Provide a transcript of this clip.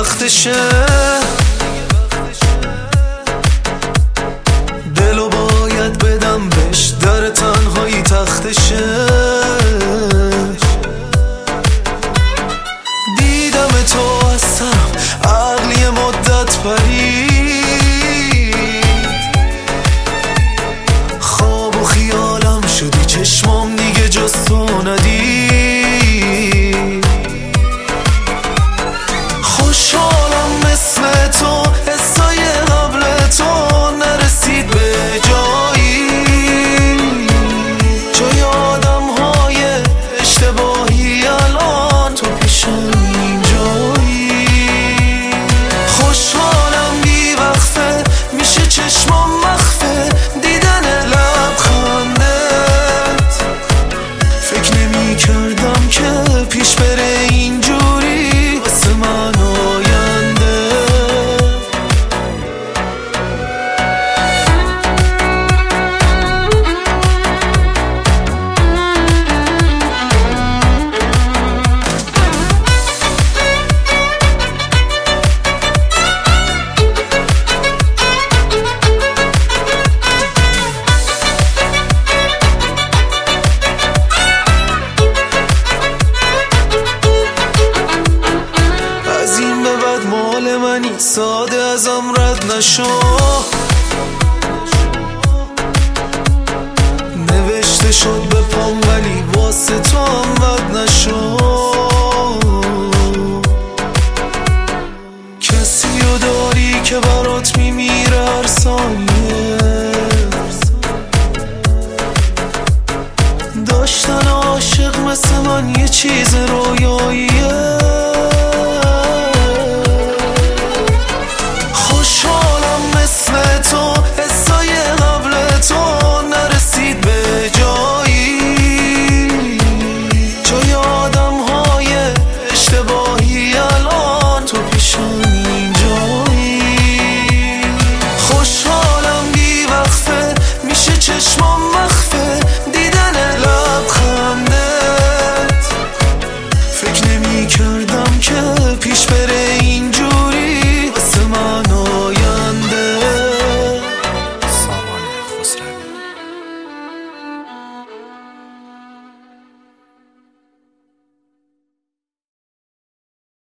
وقتشه، دلو باید بدم بهش، در تنهایی تختشه. دیدم تو از سرم، عقلی مدت پرید، خواب و خیالم شدی، چشمام دیگه جز تو ندید. خوشحالم مثل تو، حسای قبل تو نرسید به جایی، جای آدم های اشتباهی الان تو پیشم اینجایی. خوشحالم بی وقفه میشه چشمام مخفه، دیدن لبخندت. فکر نمی کردم که پیش بره اینجوری واسه من آینده. مال منی، ساده ازم رد نشو، نوشته شد به پام ولی واسه تو هم بد نشو. کسی رو داری که برات میمیره هر ثانیه، داشتن عاشق مثل من یه چیز رویاییه.